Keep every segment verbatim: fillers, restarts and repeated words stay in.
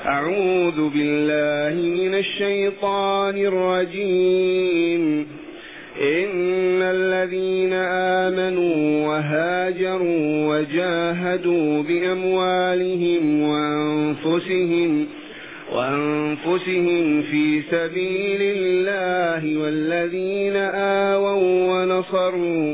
أعوذ بالله من الشيطان الرجيم. إن الذين آمنوا وهاجروا وجاهدوا بأموالهم وأنفسهم وأنفسهم في سبيل الله والذين آووا ونصروا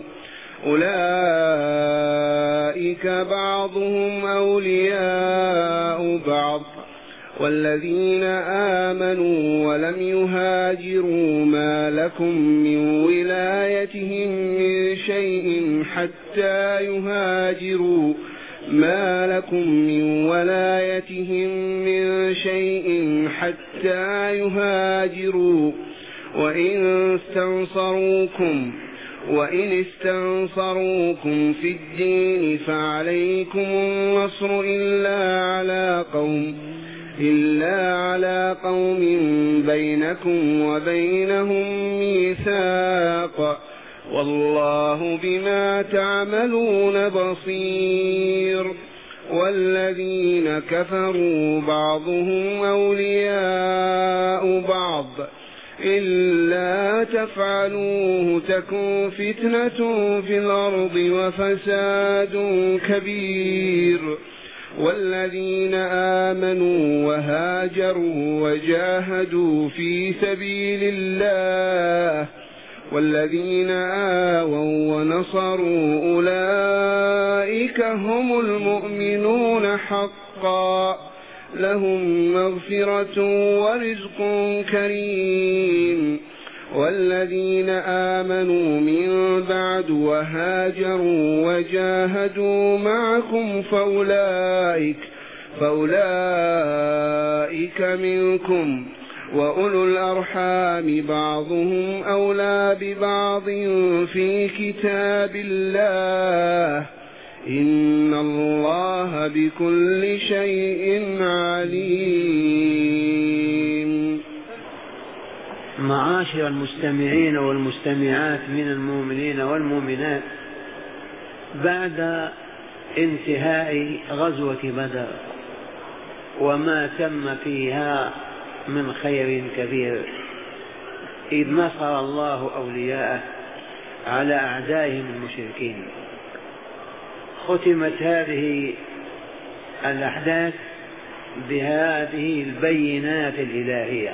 أولئك بعضهم أولياء بعض والذين آمنوا ولم يهاجروا ما لكم من ولايتهم من شيء حتى يهاجروا ما لكم من ولايتهم من شيء حتى يهاجروا وإن استنصروكم وإن استنصروكم في الدين فعليكم النصر إلا على قوم إلا على قوم بينكم وبينهم ميثاق والله بما تعملون بصير. والذين كفروا بعضهم أولياء بعض إلا تفعلوه تكن فتنة في الأرض وفساد كبير. والذين آمنوا وهاجروا وجاهدوا في سبيل الله والذين آووا ونصروا أولئك هم المؤمنون حقا لهم مغفرة ورزق كريم. والذين آمنوا من بعد وهاجروا وجاهدوا معكم فأولئك, فأولئك منكم وأولو الأرحام بعضهم أولى ببعض في كتاب الله إن الله بكل شيء عليم. معاشر المستمعين والمستمعات من المؤمنين والمؤمنات، بعد انتهاء غزوة بدر وما تم فيها من خير كبير، إذ نصر الله أولياءه على أعدائهم المشركين، ختمت هذه الأحداث بهذه البينات الإلهية.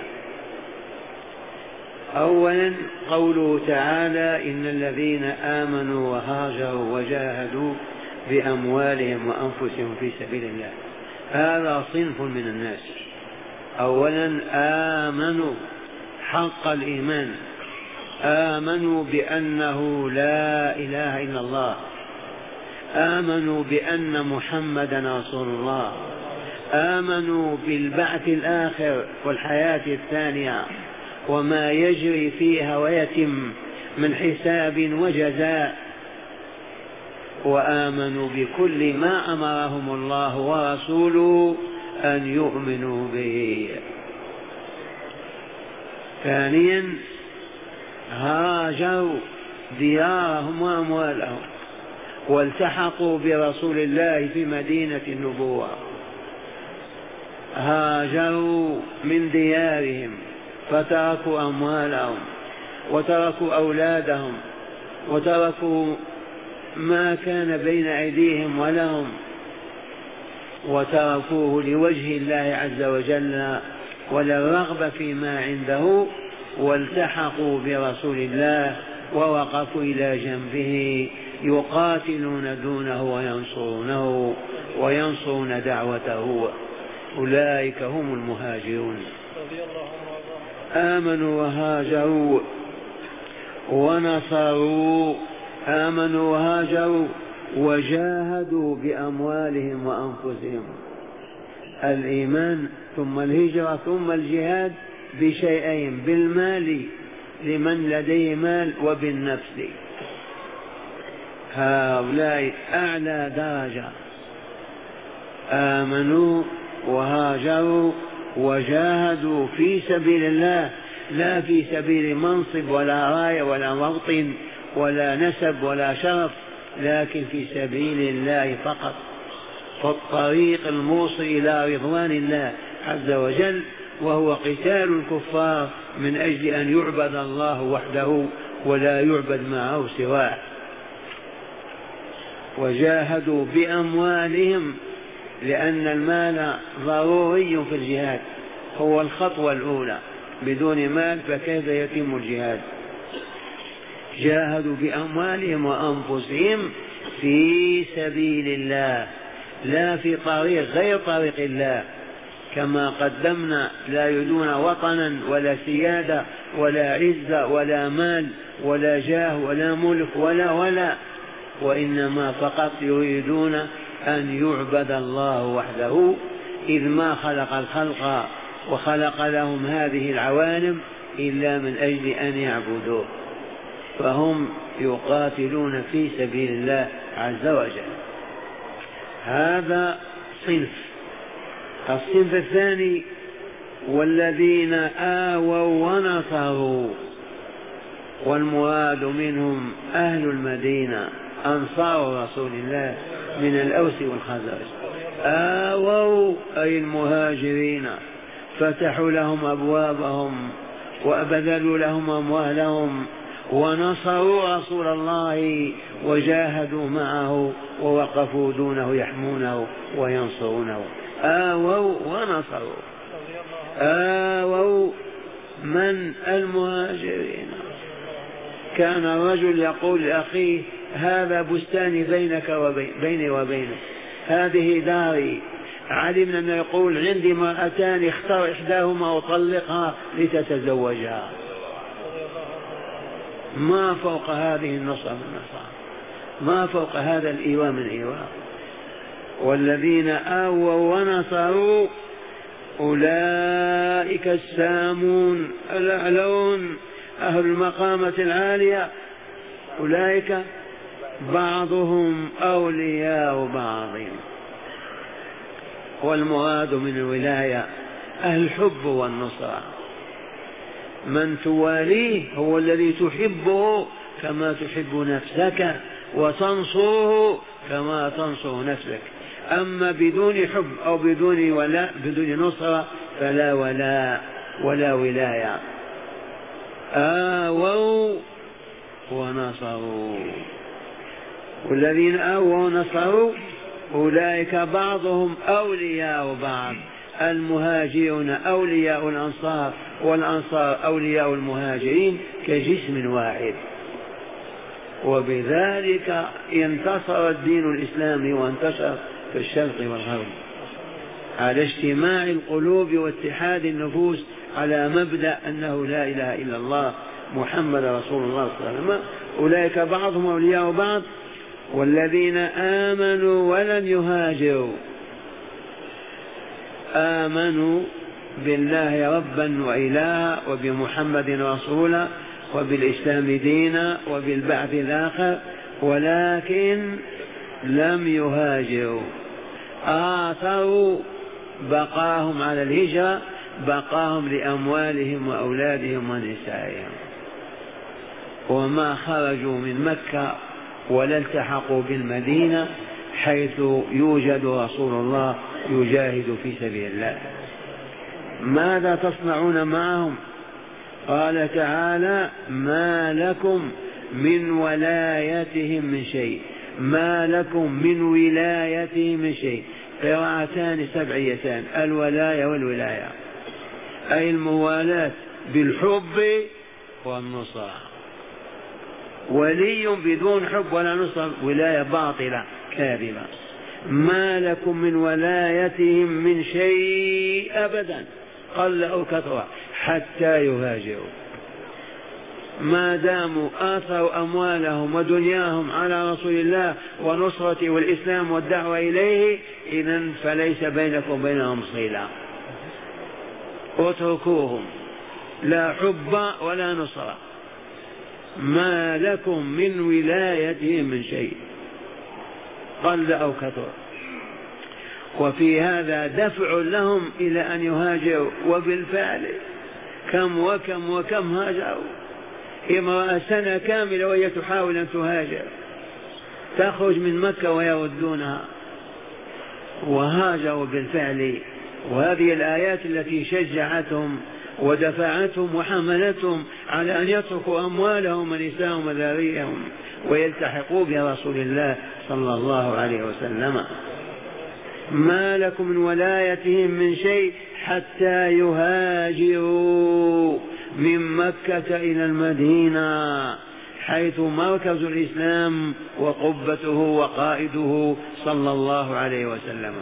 أولا قوله تعالى: إن الذين آمنوا وهاجروا وجاهدوا بأموالهم وأنفسهم في سبيل الله، هذا صنف من الناس. أولا آمنوا حق الإيمان، آمنوا بأنه لا إله إلا الله، آمنوا بأن محمدا رسول الله، آمنوا بالبعث الآخر والحياة الثانية وما يجري فيها ويتم من حساب وجزاء، وآمنوا بكل ما أمرهم الله ورسوله أن يؤمنوا به. ثانيا هاجروا ديارهم وأموالهم والتحقوا برسول الله في مدينة النبوة، هاجروا من ديارهم فتركوا أموالهم وتركوا أولادهم وتركوا ما كان بين أيديهم ولهم وتركوه لوجه الله عز وجل وللرغبة فيما عنده، والتحقوا برسول الله ووقفوا إلى جنبه يقاتلون دونه وينصرونه وينصرون دعوته. أولئك هم المهاجرون. آمنوا وهاجروا ونصروا، آمنوا وهاجروا وجاهدوا بأموالهم وأنفسهم. الإيمان ثم الهجرة ثم الجهاد بشيئين: بالمال لمن لديه مال وبالنفس. هؤلاء أعلى درجة، آمنوا وهاجروا وجاهدوا في سبيل الله، لا في سبيل منصب ولا راية ولا موطن ولا نسب ولا شرف، لكن في سبيل الله فقط، في الطريق الموصل إلى رضوان الله عز وجل، وهو قتال الكفار من أجل أن يعبد الله وحده ولا يعبد معه سواه. وجاهدوا بأموالهم، لأن المال ضروري في الجهاد، هو الخطوة الأولى، بدون مال فكيف يتم الجهاد؟ جاهدوا بأموالهم وأنفسهم في سبيل الله، لا في طريق غير طريق الله، كما قدمنا، لا يريدون وطنا ولا سيادة ولا عزة ولا مال ولا جاه ولا ملك ولا ولا وإنما فقط يريدون أن يعبد الله وحده، إذ ما خلق الخلق وخلق لهم هذه العوالم إلا من أجل أن يعبدوه، فهم يقاتلون في سبيل الله عز وجل. هذا صنف. الصنف الثاني والذين آووا ونصروا، والمراد منهم أهل المدينة أنصار رسول الله من الأوس والخزرج. آووا أي المهاجرين، فتحوا لهم أبوابهم وأبذلوا لهم أموالهم ونصروا رسول الله وجاهدوا معه ووقفوا دونه يحمونه وينصرونه. آووا ونصروا. آووا من؟ المهاجرين. كان الرجل يقول لأخيه هذا بستاني بينك وبين بيني وبينك، هذه داري، علمنا أنه يقول عندي امرأتان اختار إحداهما وطلقها لتتزوجها. ما فوق هذه النصرة من نصرة، ما فوق هذا الإيواء من إيواء. والذين آووا ونصروا أولئك السامون الأعلون، أهل المقامة العالية، أولئك بعضهم أولياء بعض. والمراد من الولاية أهل الحب والنصرة، من تواليه هو الذي تحبه كما تحب نفسك وتنصره كما تنصر نفسك. أما بدون حب أو بدون ولاء بدون نصرة فلا ولاء ولا ولاية. آووا ونصروا. والذين آووا ونصروا أولئك بعضهم أولياء بعض، المهاجرون أولياء الأنصار والأنصار أولياء المهاجرين كجسم واحد. وبذلك انتصر الدين الإسلامي وانتشر في الشرق والغرب على اجتماع القلوب واتحاد النفوس على مبدأ أنه لا إله إلا الله محمد رسول الله صلى الله عليه وسلم. أولئك بعضهم أولياء بعض. والذين آمنوا ولم يهاجروا، آمنوا بالله ربا وإلها وبمحمد رسولا وبالإسلام دينا وبالبعث الآخر، ولكن لم يهاجروا، آثروا بقاهم على الهجرة، بقاهم لأموالهم وأولادهم ونسائهم، وما خرجوا من مكة ولا التحقوا بالمدينة حيث يوجد رسول الله يجاهد في سبيل الله. ماذا تصنعون معهم؟ قال تعالى ما لكم من ولايتهم من شيء، ما لكم من ولايتهم من شيء. قراءتان سبعيتان، الولاية والولاية، أي الموالاة بالحب والنصرة. ولي بدون حب ولا نصر ولاية باطلة كاذبة. ما لكم من ولايتهم من شيء أبدا قل أو كثر حتى يهاجروا. ما داموا آثروا أموالهم ودنياهم على رسول الله ونصرته والإسلام والدعوة إليه، إذن فليس بينكم وبينهم صلة، اتركوهم، لا حب ولا نصرة. ما لكم من ولايتهم من شيء قل أو كثر. وفي هذا دفع لهم إلى أن يهاجروا، وبالفعل كم وكم وكم هاجروا. امرأة سنة كاملة وهي تحاول أن تهاجر، تخرج من مكة ويردونها، وهاجروا بالفعل وهذه الآيات التي شجعتهم ودفعتهم وحملتهم على أن يتركوا أموالهم ونساءهم وذريهم ويلتحقوا برسول الله صلى الله عليه وسلم. ما لكم من ولايتهم من شيء حتى يهاجروا من مكة إلى المدينة حيث مركز الإسلام وقبته وقائده صلى الله عليه وسلم.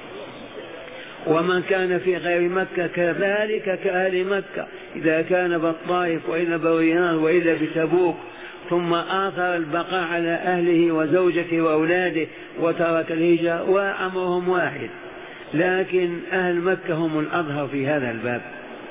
ومن كان في غير مكة كذلك كأهل مكة، إذا كان بالطائف وإلا بالرياض وإلا بتبوك ثم آثر البقاء على أهله وزوجته وأولاده وترك الهجرة وأمرهم واحد، لكن أهل مكة هم الأظهر في هذا الباب.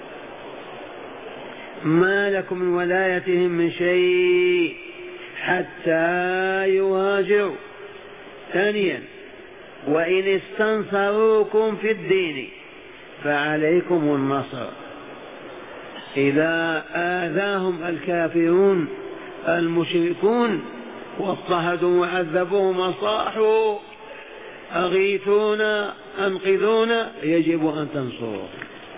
ما لكم من ولايتهم من شيء حتى يهاجروا. ثانيا وإن استنصروكم في الدين فعليكم النصر. إذا آذاهم الكافرون المشركون واضطهدوا وعذبوهم وصاحوا أغيثونا أنقذونا يجب أن تنصروا.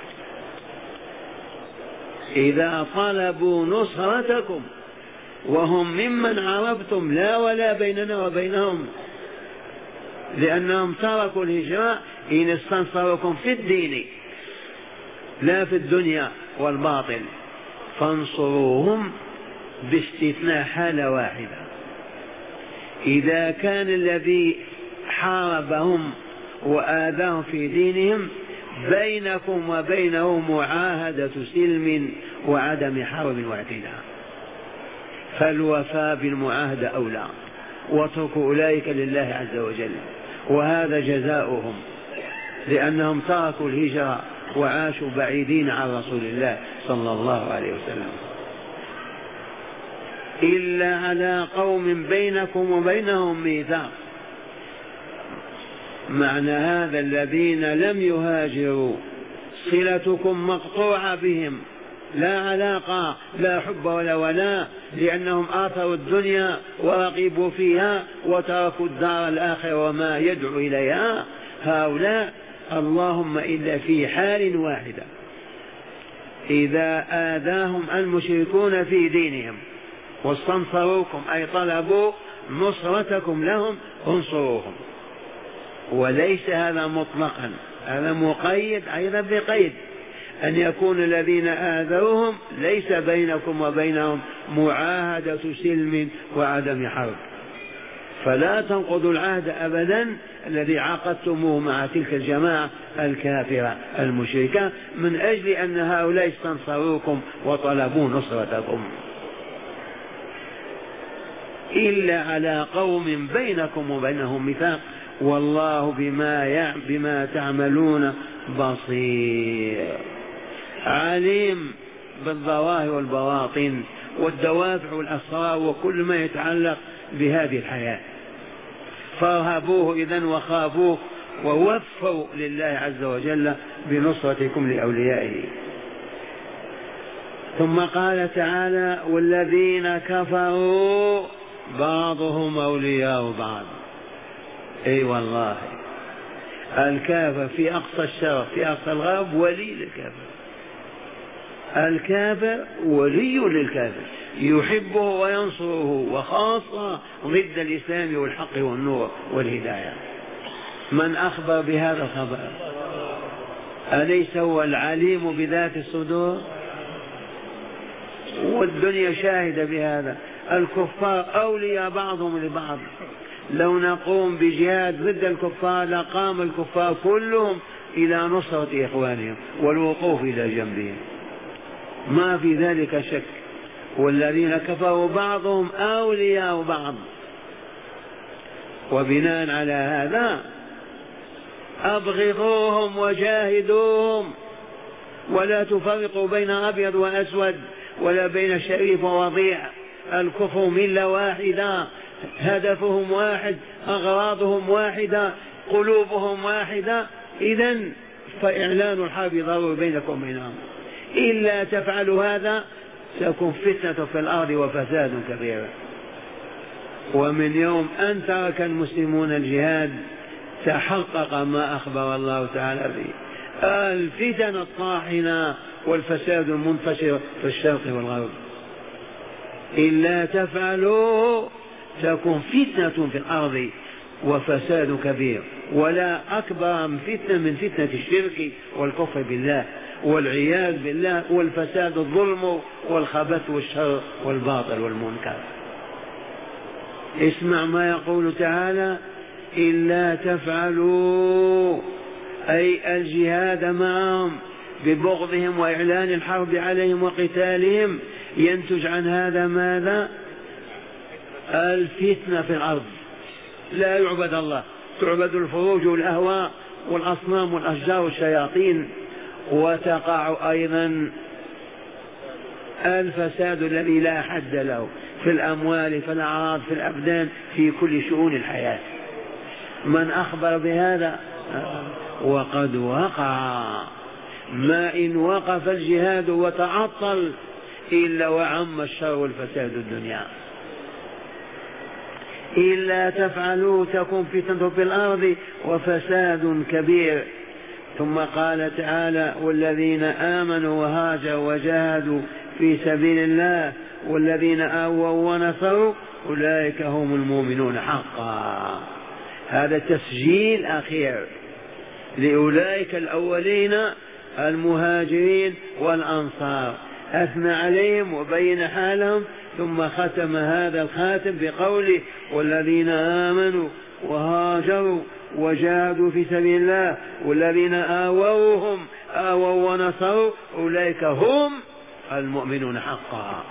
إذا طلبوا نصرتكم وهم ممن عرفتم لا ولا بيننا وبينهم لأنهم تركوا الهجرة، إن استنصركم في الدين لا في الدنيا والباطل فانصروهم باستثناء حالة واحدة. إذا كان الذي حاربهم وآذاهم في دينهم بينكم وبينه معاهدة سلم وعدم حرب واعتداء فالوفاء بالمعاهدة أولى، واتركوا أولئك لله عز وجل، وهذا جزاؤهم لأنهم تركوا الهجرة وعاشوا بعيدين عن رسول الله صلى الله عليه وسلم. إلا على قوم بينكم وبينهم ميثاق. معنى هذا الذين لم يهاجروا صلتكم مقطوعة بهم، لا علاقة لا حب ولا ولاء، لأنهم آثروا الدنيا ورغبوا فيها وتركوا الدار الآخرة وما يدعو إليها. هؤلاء اللهم إلا في حال واحدة، إذا آذاهم المشركون في دينهم واستنصروكم أي طلبوا نصرتكم لهم انصروهم. وليس هذا مطلقا، هذا مقيد أيضا بقيد أن يكون الذين آذوهم ليس بينكم وبينهم معاهدة سلم وعدم حرب، فلا تنقضوا العهد أبدا الذي عقدتموه مع تلك الجماعة الكافرة المشركة من أجل أن هؤلاء استنصروكم وطلبوا نصرتكم. إلا على قوم بينكم وبينهم ميثاق والله بما بما تعملون بصير، عليم بالظواهر والبواطن والدوافع والأسرار وكل ما يتعلق بهذه الحياة. فارهبوه إذن وخافوه ووفوا لله عز وجل بنصرتكم لأوليائه. ثم قال تعالى والذين كفروا بعضهم أولياء بعض. أي والله الكافر في أقصى الشرق في أقصى الغرب ولي للكافر، الكافر ولي للكافر يحبه وينصره، وخاصة ضد الإسلام والحق والنور والهداية. من أخبر بهذا الخبر؟ أليس هو العليم بذات الصدور؟ والدنيا شاهدة بهذا. الكفار أولياء بعضهم لبعض، لو نقوم بجهاد ضد الكفار لقام الكفار كلهم إلى نصرة إخوانهم والوقوف إلى جنبهم، ما في ذلك شك. والذين كفروا بعضهم أولياء بعض. وبناء على هذا أبغضوهم وجاهدوهم، ولا تفرقوا بين أبيض وأسود ولا بين شريف ووضيع. الكفر ملة واحدة، هدفهم واحد، أغراضهم واحدة، قلوبهم واحدة. إذن فإعلان الحرب ضروري بينكم وبينهم، إلا تفعلوا هذا تكون فتنة في الأرض وفساد كبير. ومن يوم أن ترك المسلمون الجهاد تحقق ما أخبر الله تعالى به، الفتن الطاحنة والفساد المنتشر في الشرق والغرب. إلا تفعلوا تكون فتنة في الأرض وفساد كبير، ولا أكبر من فتنة من فتنة الشرك والكفر بالله والعياذ بالله، والفساد الظلم والخبث والشر والباطل والمنكر. اسمع ما يقول تعالى: إلا تفعلوا، أي الجهاد معهم ببغضهم وإعلان الحرب عليهم وقتالهم، ينتج عن هذا ماذا؟ الفتنة في الأرض، لا يعبد الله، تعبد الفروج والأهواء والأصنام والأشجار والشياطين، وتقع أيضا الفساد الذي لا حد له في الأموال، في الأعراض، في الأبدان، في كل شؤون الحياة. من أخبر بهذا؟ وقد وقع. ما إن وقف الجهاد وتعطل إلا وعم الشر والفساد الدنيا. إلا تفعلوا تكن فتنة في الأرض وفساد كبير. ثم قال تعالى: والذين آمنوا وهاجروا وجاهدوا في سبيل الله والذين آووا ونصروا أولئك هم المؤمنون حقا. هذا تسجيل أخير لأولئك الأولين المهاجرين والأنصار، أثنى عليهم وبين حالهم، ثم ختم هذا الخاتم بقوله: والذين آمنوا وهاجروا وجاهدوا في سبيل الله والذين آووهم آووا ونصروا أولئك هم المؤمنون حقا.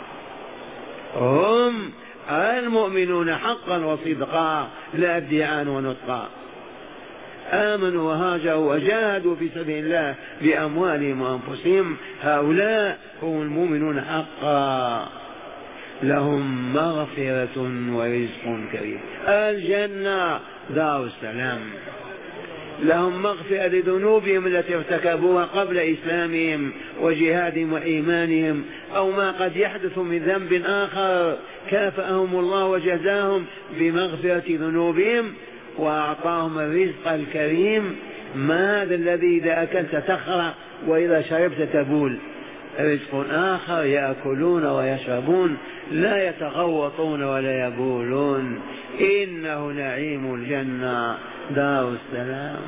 هم المؤمنون حقا وصدقا، لا ادعاء ونطقا. آمنوا وهاجروا وجاهدوا في سبيل الله بأموالهم وأنفسهم، هؤلاء هم المؤمنون حقا، لهم مغفرة ورزق كريم. الجنة دار السلام، لهم مغفرة لذنوبهم التي ارتكبوها قبل إسلامهم وجهادهم وإيمانهم، أو ما قد يحدث من ذنب آخر كافأهم الله وجزاهم بمغفرة ذنوبهم وأعطاهم الرزق الكريم. ما هذا الذي إذا أكلت تخرع وإذا شربت تبول؟ رزق آخر يأكلون ويشربون لا يتغوطون ولا يبولون، إنه نعيم الجنة دار السلام.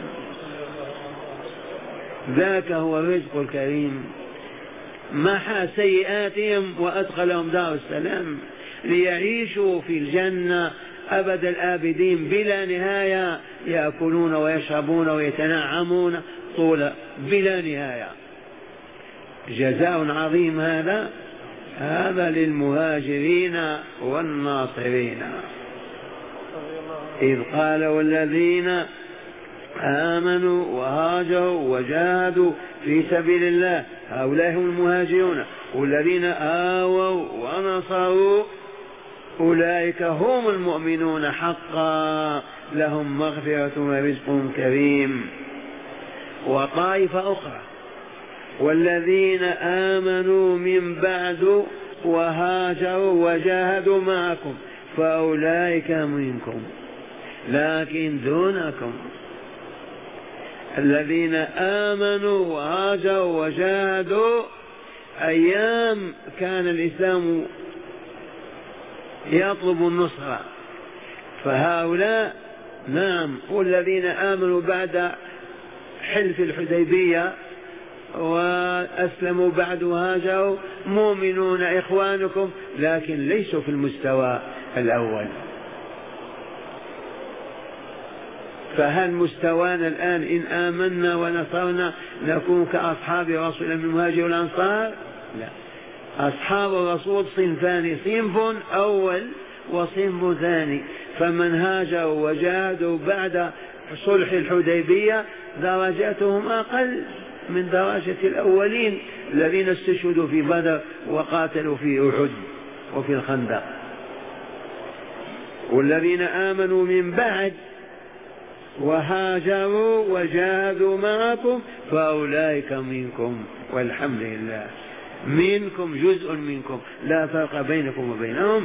ذاك هو الرزق الكريم، محى سيئاتهم وأدخلهم دار السلام ليعيشوا في الجنة أبد الآبدين بلا نهاية، يأكلون ويشربون ويتنعمون طول بلا نهاية. جزاء عظيم هذا، هذا للمهاجرين والناصرين. إذ قال: والذين آمنوا وهاجروا وجاهدوا في سبيل الله هؤلاء هم المهاجرون، والذين آووا ونصروا أولئك هم المؤمنون حقا، لهم مغفرة ورزق كريم. وطائفة أخرى: والذين آمنوا من بعد وهاجروا وجاهدوا معكم فأولئك منكم لكن دونكم. الذين آمنوا وهاجروا وجاهدوا أيام كان الإسلام يطلب النصرة، فهؤلاء نعم. والذين آمنوا بعد حلف الحديبية وأسلموا بعد وهاجروا مؤمنون إخوانكم، لكن ليسوا في المستوى الأول. فهل مستوانا الآن إن آمنا ونصرنا نكون كأصحاب رسول من المهاجر والأنصار؟ لا. أصحاب الرسول صنفان: صنف أول وصنف ثاني. فمن هاجروا وجاهدوا بعد صلح الحديبية درجاتهم أقل من درجة الأولين الذين استشهدوا في بدر وقاتلوا في أحد وفي الخندق. والذين آمنوا من بعد وهاجروا وجاهدوا معكم فأولئك منكم، والحمد لله. منكم جزء منكم، لا فرق بينكم وبينهم.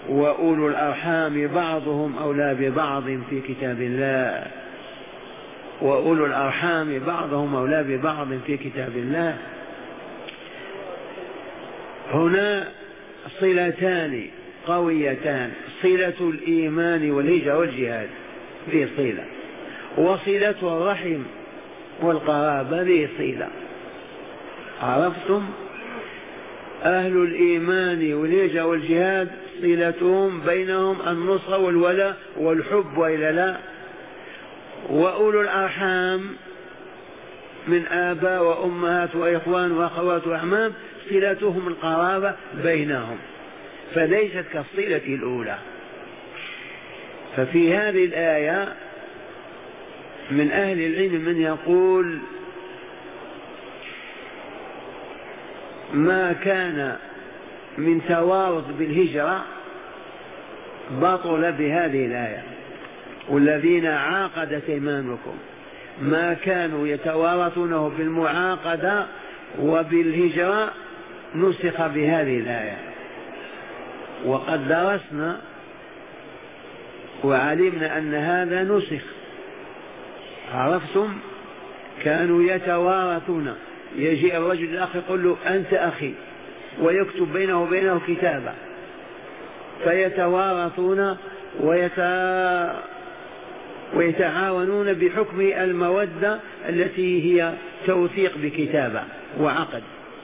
وأولو الأرحام بعضهم أولى ببعض في كتاب الله. وأولو الأرحام بعضهم أولى ببعض في كتاب الله. هنا صلتان قويتان، صلة الإيمان والهجرة والجهاد ذي صلة، وصلة الرحم والقرابة ذي صلة. عرفتم؟ أهل الإيمان والهجرة والجهاد صلتهم بينهم النصرة والولاء والحب وإلا لا. وأولو الأرحام من آباء وأمهات وإخوان وأخوات وأعمام صلتهم القرابة بينهم، فليست كالصلة الأولى. ففي هذه الآية من أهل العلم من يقول ما كان من توارث بالهجرة بطل بهذه الآية، والذين عاقدت أيمانكم ما كانوا يتوارثونه بالمعاقدة وبالهجرة نسخ بهذه الآية. وقد درسنا وعلمنا أن هذا نسخ. عرفتم؟ كانوا يتوارثون، يجيء الرجل الأخ يقول له أنت أخي ويكتب بينه وبينه كتابة، فيتوارثون ويت... ويتعاونون بحكم المودة التي هي توثيق بكتابة وعقد.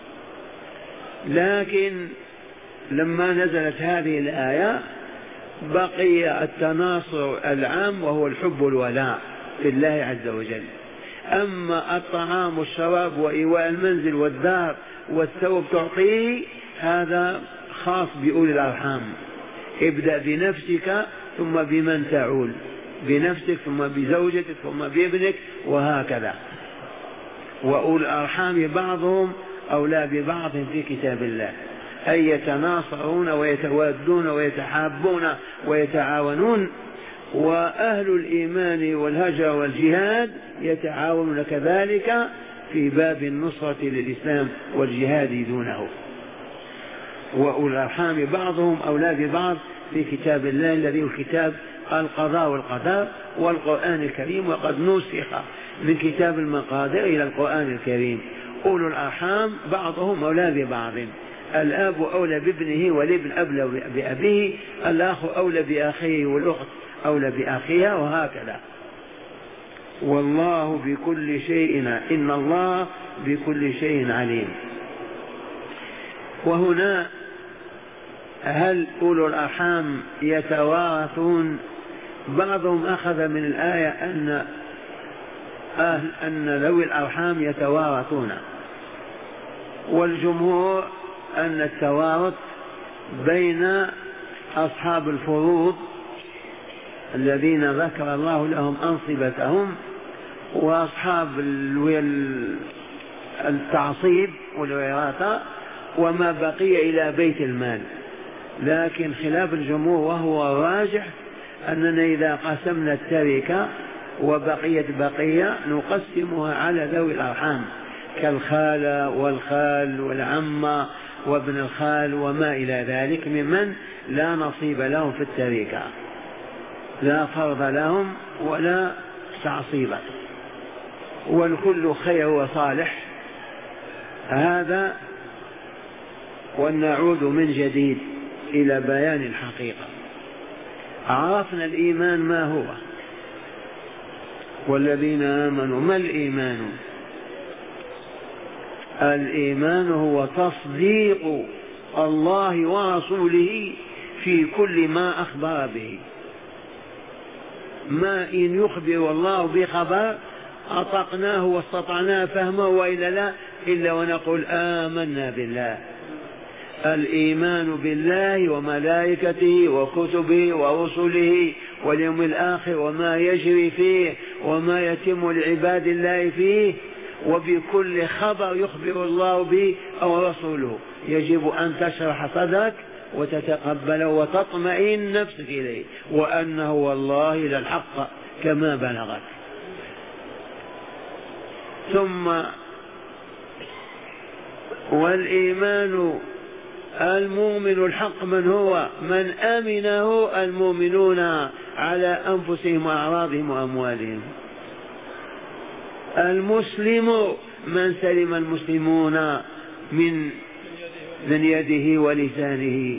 لكن لما نزلت هذه الآية بقي التناصر العام وهو الحب والولاء في الله عز وجل. أما الطعام والشراب وإيواء المنزل والدار والثوب تعطيه هذا خاص بأولي الأرحام. ابدأ بنفسك ثم بمن تعول، بنفسك ثم بزوجتك ثم بابنك وهكذا. وأولي الأرحام بعضهم أولى ببعض في كتاب الله، أي يتناصرون ويتوادون ويتحابون ويتعاونون. وأهل الإيمان والهجر والجهاد يتعاونون كذلك في باب النصرة للإسلام والجهاد دونه. وأولي الأرحام بعضهم أولى ببعض في كتاب الله الذي هو كتاب القضاء والقدر والقرآن الكريم، وقد نسخ من كتاب المقادير إلى القرآن الكريم. أولو الأرحام بعضهم أولى ببعض، الأب أولى بابنه والابن أولى بأبيه، الأخ أولى بأخيه والأخت أولى بأخيها وهكذا. والله بكل شيء إن الله بكل شيء عليم. وهنا هل أولو الأرحام يتوارثون؟ بعضهم أخذ من الآية أن أهل أن ذوي الأرحام يتوارثون، والجمهور أن التوارث بين أصحاب الفروض الذين ذكر الله لهم أنصبتهم وأصحاب التعصيب والوراثة وما بقي إلى بيت المال. لكن خلاف الجمهور وهو الراجح أننا إذا قسمنا التركة وبقيت بقية نقسمها على ذوي الأرحام كالخالة والخال والعمة وابن الخال وما إلى ذلك ممن لا نصيب لهم في التركة، لا فرض لهم ولا تعصيب، والكل خير وصالح. هذا ونعود من جديد إلى بيان الحقيقة. عرفنا الإيمان ما هو، والذين آمنوا. ما الإيمان؟ الإيمان هو تصديق الله ورسوله في كل ما أخبر به. ما إن يخبر الله بخبر أطقناه واستطعناه فهمه وإلا لا إلا ونقول آمنا بالله. الإيمان بالله وملائكته وكتبه ورسله واليوم الآخر وما يجري فيه وما يتم لعباد الله فيه، وبكل خبر يخبر الله به أو رسوله يجب أن تشرح صدرك وتتقبله وتطمئن نفسك إليه وأنه والله للحق كما بلغك. ثم والإيمان المؤمن الحق من هو؟ من أمنه المؤمنون على أنفسهم وأعراضهم وأموالهم. المسلم من سلم المسلمون من من يده ولسانه.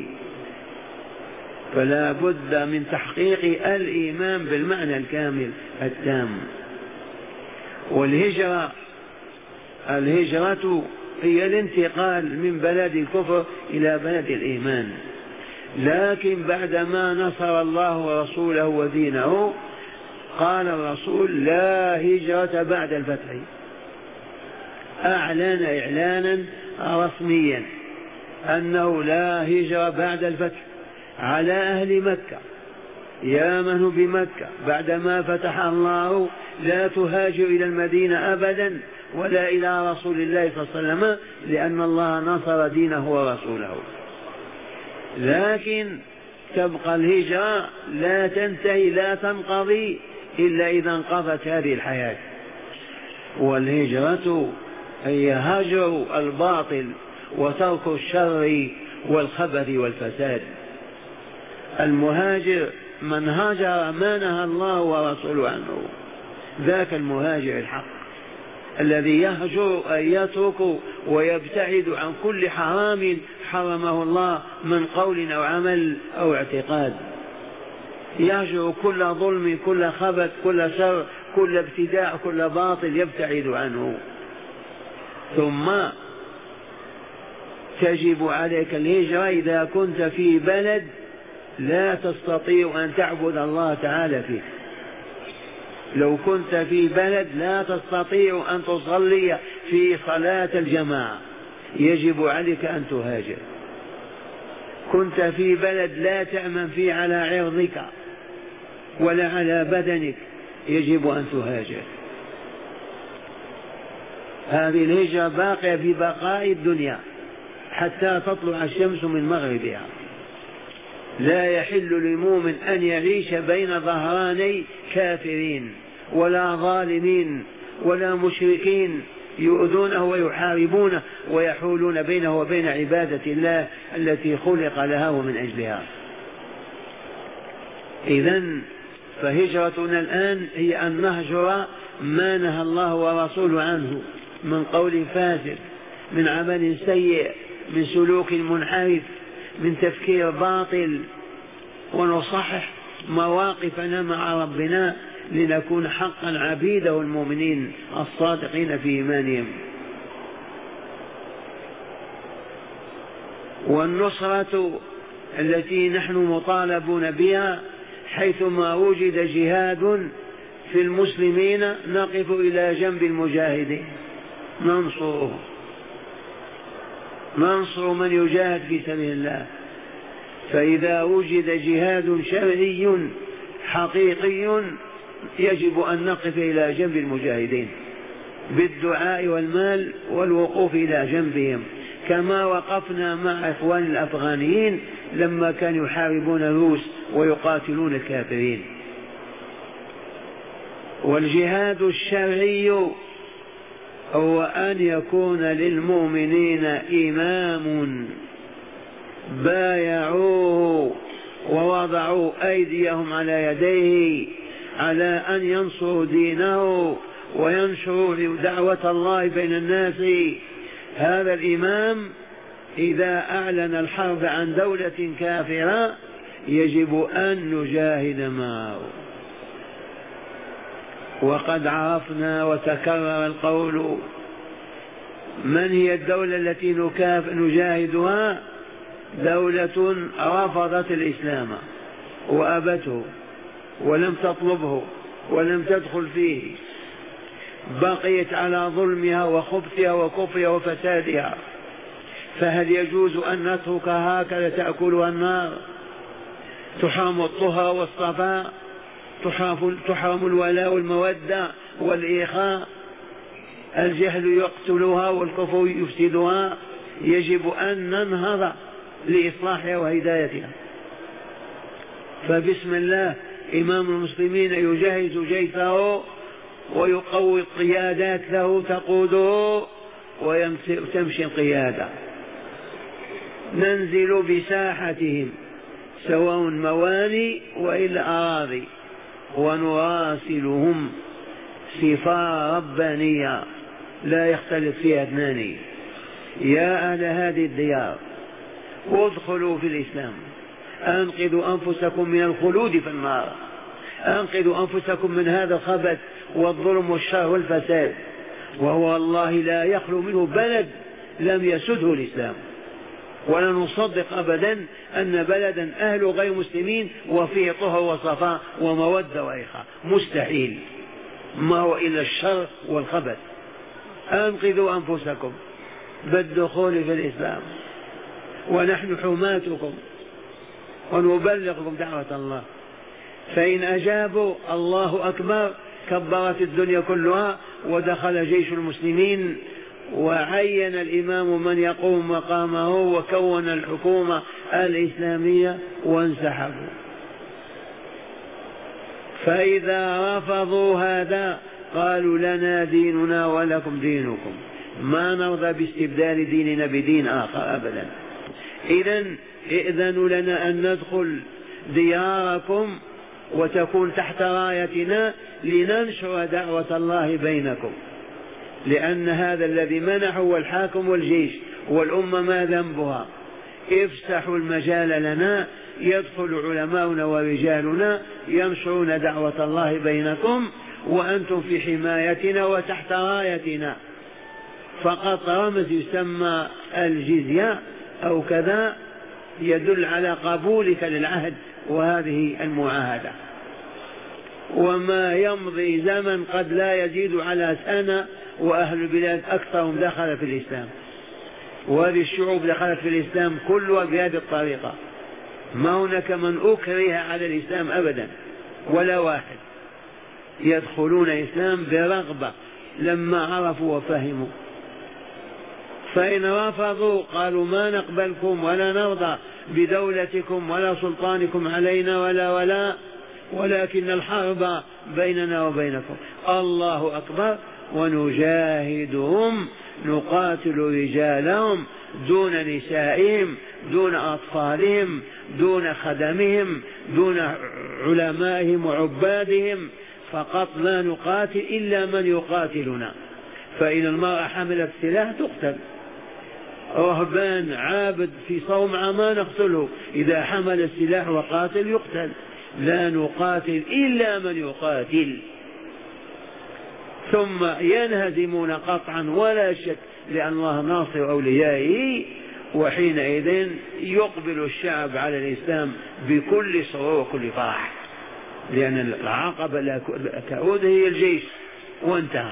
فلا بد من تحقيق الإيمان بالمعنى الكامل التام. والهجرة الهجرة هي الانتقال من بلد الكفر إلى بلد الإيمان، لكن بعدما نصر الله ورسوله ودينه قال الرسول لا هجرة بعد الفتح، أعلن إعلانا رسميا أنه لا هجرة بعد الفتح على أهل مكة. يا من هو بمكة بعدما فتح الله لا تهاجر إلى المدينة أبدا ولا إلى رسول الله صلى الله عليه وسلم، لأن الله نصر دينه ورسوله. لكن تبقى الهجرة لا تنتهي لا تنقضي إلا إذا انقضت هذه الحياة. والهجرة هي هجر الباطل وترك الشر والخبث والفساد. المهاجر من هاجر ما نهى الله ورسوله عنه، ذاك المهاجر الحق الذي يهجر أن يترك ويبتعد عن كل حرام حرمه الله من قول أو عمل أو اعتقاد، يهجر كل ظلم كل خبث كل شر كل ابتداع كل باطل يبتعد عنه. ثم تجب عليك الهجرة إذا كنت في بلد لا تستطيع أن تعبد الله تعالى فيه. لو كنت في بلد لا تستطيع أن تصلي في صلاة الجماعة يجب عليك أن تهاجر. كنت في بلد لا تأمن فيه على عرضك ولا على بدنك يجب أن تهاجر. هذه الهجرة باقية في بقاء الدنيا حتى تطلع الشمس من مغربها. لا يحل للمؤمن أن يعيش بين ظهراني كافرين ولا ظالمين ولا مشركين يؤذونه ويحاربونه ويحولون بينه وبين عبادة الله التي خلق لها ومن أجلها. إذن فهجرتنا الآن هي أن نهجر ما نهى الله ورسوله عنه من قول فاسد من عمل سيء من سلوك منحرف من تفكير باطل، ونصحح مواقفنا مع ربنا لنكون حقا عبيده المؤمنين الصادقين في إيمانهم. والنصرة التي نحن مطالبون بها حيثما وجد جهاد في المسلمين نقف إلى جنب المجاهدين ننصره، ننصر من يجاهد في سبيل الله. فإذا وجد جهاد شرعي حقيقي يجب أن نقف إلى جنب المجاهدين بالدعاء والمال والوقوف إلى جنبهم، كما وقفنا مع إخوان الأفغانيين لما كانوا يحاربون الروس ويقاتلون الكافرين. والجهاد الشرعي هو أن يكون للمؤمنين إمام بايعوه ووضعوا أيديهم على يديه على أن ينصروا دينه وينشروا دعوة الله بين الناس. هذا الإمام إذا أعلن الحرب عن دولة كافرة يجب أن نجاهد معه. وقد عرفنا وتكرر القول من هي الدولة التي نكاف نجاهدها؟ دولة رفضت الإسلام وأبته ولم تطلبه ولم تدخل فيه، بقيت على ظلمها وخبثها وكفرها وفسادها. فهل يجوز أن نتركها هكذا تأكلها النار؟ تحرم الطهى والصفاء، تحرم الولاء والمودة والإخاء، الجهل يقتلها والكفر يفسدها. يجب أن ننهض لإصلاحها وهدايتها. فبسم الله إمام المسلمين يجهز جيشه ويقوي القيادات له تقوده وتمشي القيادة. ننزل بساحتهم سواء مواني وإلا أراضي ونراسلهم صفة ربانية لا يختلف فيها اثنان. يا أهل هذه الديار ادخلوا في الإسلام، أنقذوا أنفسكم من الخلود في النار، أنقذوا أنفسكم من هذا الخبث والظلم والشر والفساد، وهو والله لا يخلو منه بلد لم يسده الإسلام. ولا نصدق أبدا أن بلدا أهل غير مسلمين وفيه طهر وصفاء ومودة وإخاء، مستحيل، ما هو إلا الشر والخبث. أنقذوا أنفسكم بالدخول في الإسلام، ونحن حماتكم ونبلغكم دعوة الله. فإن أجابوا الله أكبر، كبرت الدنيا كلها، ودخل جيش المسلمين، وعين الإمام من يقوم مقامه، وكون الحكومة الإسلامية، وانسحبوا. فإذا رفضوا هذا قالوا لنا ديننا ولكم دينكم، ما نرضى باستبدال ديننا بدين آخر أبدا. إذن ائذنوا لنا أن ندخل دياركم وتكون تحت رايتنا لننشر دعوة الله بينكم، لأن هذا الذي منحه هو الحاكم والجيش، والأمة ما ذنبها. افسحوا المجال لنا، يدخل علماؤنا ورجالنا ينشرون دعوة الله بينكم، وأنتم في حمايتنا وتحت رايتنا. فقط رمز يسمى الجزية أو كذا يدل على قبولك للعهد وهذه المعاهدة. وما يمضي زمن قد لا يزيد على سنة وأهل البلاد أكثرهم دخل في الإسلام، وهذه الشعوب دخلت في الإسلام كلها بهذه الطريقة، ما هناك من أكره على الإسلام أبدا ولا واحد، يدخلون الإسلام برغبة لما عرفوا وفهموا. فإن رفضوا قالوا ما نقبلكم ولا نرضى بدولتكم ولا سلطانكم علينا ولا ولا ولكن الحرب بيننا وبينكم. الله أكبر. ونجاهدهم، نقاتل رجالهم دون نسائهم، دون أطفالهم، دون خدمهم، دون علمائهم وعبادهم، فقط لا نقاتل إلا من يقاتلنا. فإن المرأة حملت سلاح تقتل، رهبان عابد في صومعة ما نقتله، إذا حمل السلاح وقاتل يقتل. لا نقاتل إلا من يقاتل. ثم ينهزمون قطعا ولا شك، لأن الله ناصر أوليائه، وحينئذ يقبل الشعب على الإسلام بكل سرور وكل فرح، لأن العقبة لا تعود هي الجيش وانتهى.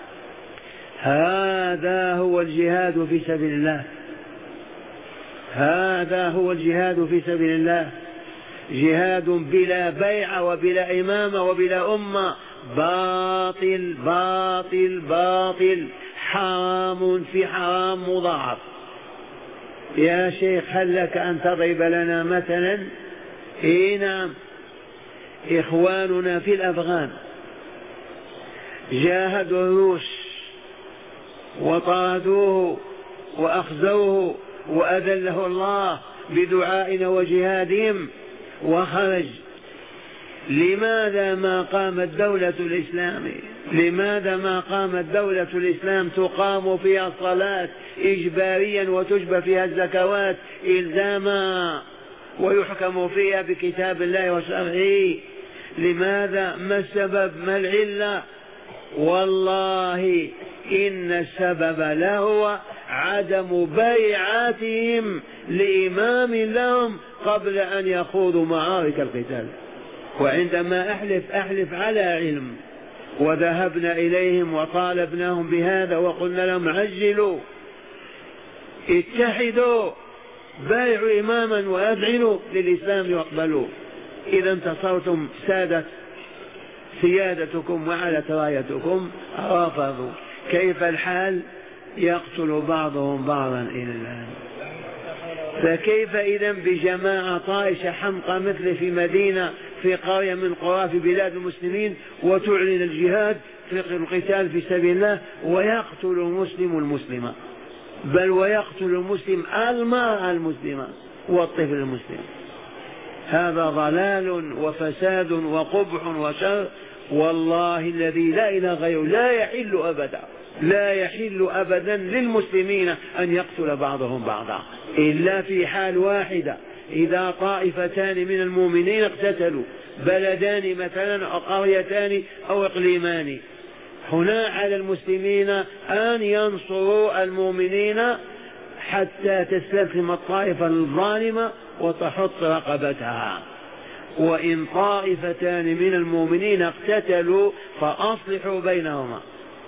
هذا هو الجهاد في سبيل الله، هذا هو الجهاد في سبيل الله، جهاد بلا بيع وبلا إمامة وبلا أمة، باطل باطل باطل، حرام في حرام مضاعف. يا شيخ هل لك أن تضرب لنا مثلا؟ إيه نعم، إخواننا في الأفغان جاهدوا الروس وطردوه وأخزوه وأذله الله بدعائنا وجهادهم وخرج. لماذا ما قامت دولة الإسلام؟ لماذا ما قامت دولة الإسلام تقام فيها الصلاة إجباريا وتجبى فيها الزكوات إلزاما ويحكم فيها بكتاب الله وشرعه؟ لماذا؟ ما السبب؟ ما العلة؟ والله إن السبب لهو عدم بيعاتهم لإمام لهم قبل أن يخوضوا معارك القتال. وعندما أحلف أحلف على علم، وذهبنا إليهم وطالبناهم بهذا وقلنا لهم عجلوا اتحدوا بايعوا إماما وأذعنوا للإسلام يقبلوا. إذا انتصرتم سادت سيادتكم وعلت رايتكم، رفضوا. كيف الحال؟ يقتل بعضهم بعضا إلى الآن. فكيف إذا بجماعة طائشة حمقى مثل في مدينة في قرية من قرى في بلاد المسلمين وتعلن الجهاد في القتال في سبيل الله، ويقتل المسلم المسلمة، بل ويقتل المسلم المرأة المسلمة والطفل المسلم؟ هذا ضلال وفساد وقبح وشر والله الذي لا إله غيره لا يحل أبدا لا يحل أبدا للمسلمين أن يقتل بعضهم بعضا إلا في حال واحدة، إذا طائفتان من المؤمنين اقتتلوا، بلدان مثلا أو قريتان أو إقليمان، هنا على المسلمين أن ينصروا المؤمنين حتى تستسلم الطائفة الظالمة وتحط رقبتها. وإن طائفتان من المؤمنين اقتتلوا فأصلحوا بينهما،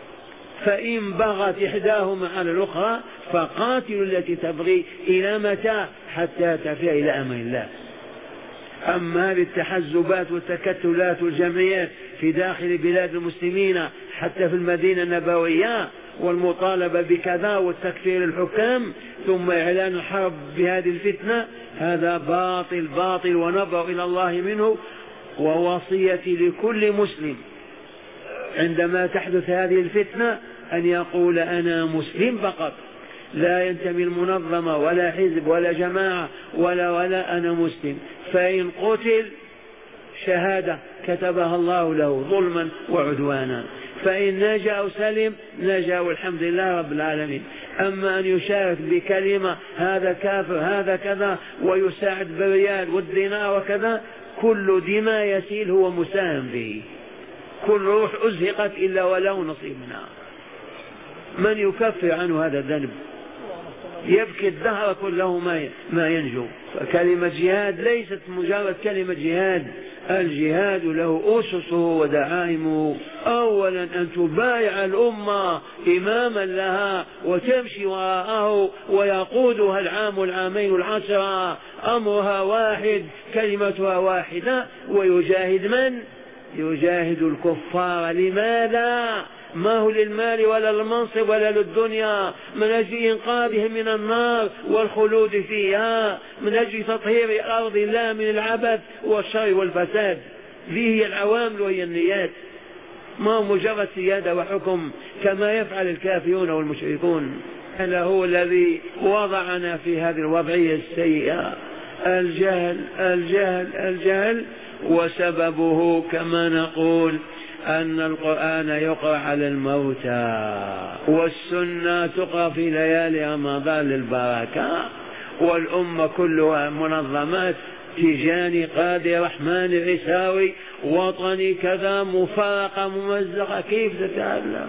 فإن بغت إحداهما على الأخرى فقاتلوا التي تبغي إلى متى؟ حتى تفي إلى أمر الله. أما للتحزبات والتكتلات والجمعيات في داخل بلاد المسلمين حتى في المدينة النبوية والمطالبة بكذا والتكفير الحكام ثم إعلان الحرب بهذه الفتنة، هذا باطل باطل ونبرأ إلى الله منه. ووصيتي لكل مسلم عندما تحدث هذه الفتنة أن يقول أنا مسلم فقط، لا ينتمي المنظمة ولا حزب ولا جماعة ولا ولا أنا مسلم. فإن قتل شهادة كتبها الله له ظلما وعدوانا، فإن نجا أو سلم نجا والحمد لله رب العالمين. أما أن يشارك بكلمة هذا كافر هذا كذا ويساعد بالريال والدينار وكذا، كل دماء يسيل هو مساهم به، كل روح أزهقت إلا وله نصيب منها. من يكفر عنه هذا الذنب؟ يبكي الدهر كله ما ينجو. فكلمة جهاد ليست مجرد كلمة جهاد، الجهاد له أسسه ودعائمه. أولا أن تبايع الأمة إماما لها وتمشي وراءه ويقودها العام والعامين والعشرة، أمرها واحد كلمتها واحدة. ويجاهد من؟ يجاهد الكفار. لماذا؟ ما هو للمال ولا للمنصب ولا للدنيا، من أجل إنقاذهم من النار والخلود فيها، من أجل تطهير أرض الله من العبث والشر والفساد. هذه العوامل وهي النيات، ما هو مجرد سيادة وحكم كما يفعل الكافرون والمشركون. هذا هو الذي وضعنا في هذه الوضعية السيئة، الجهل الجهل الجهل. وسببه كما نقول أن القرآن يقرأ على الموتى والسنة تقرأ في ليالي رمضان للبركة، والأمة كلها منظمات تيجاني قادر رحمن عيساوي وطني كذا مفارقة ممزقة، كيف تتعلم؟